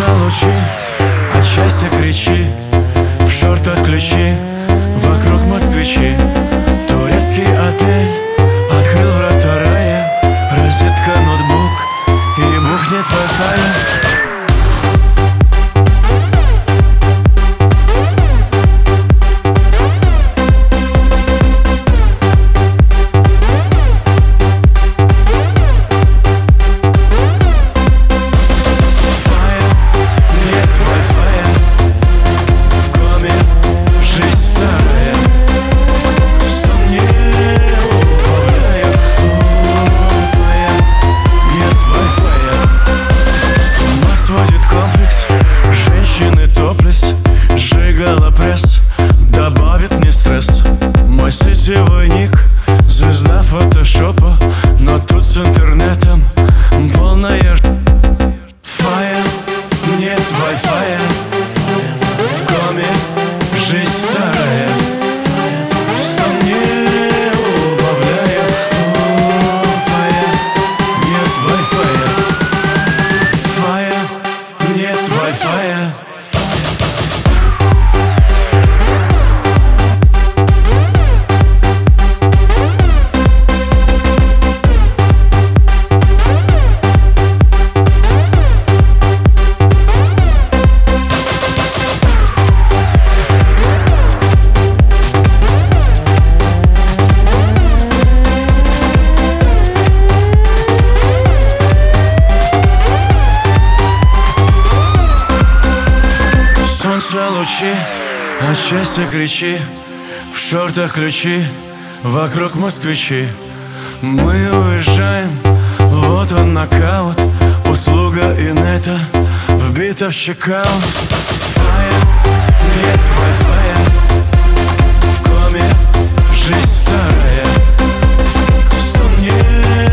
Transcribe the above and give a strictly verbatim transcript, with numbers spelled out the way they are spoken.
лучи, от счастья кричи, в шортах ключи, вокруг москвичи. Турецкий отель открыл врата рая, розетка, ноутбук и бухнет вай-фай. Сжигала пресс, добавит мне стресс. Мой сетевой ник, звезда фотошопа, но тут с интернетом полная ж... Фая, нет вай-фая, в коме жизнь старая, сто не убавляю. О, фая, нет вай-фая, фая, нет вай-фая. Солнце лучи, от счастья кричи, в шортах ключи, вокруг москвичи. Мы уезжаем, вот он нокаут, услуга инета вбита в чекаут. Фая, нет вай-фая, в коме жизнь старая, сто не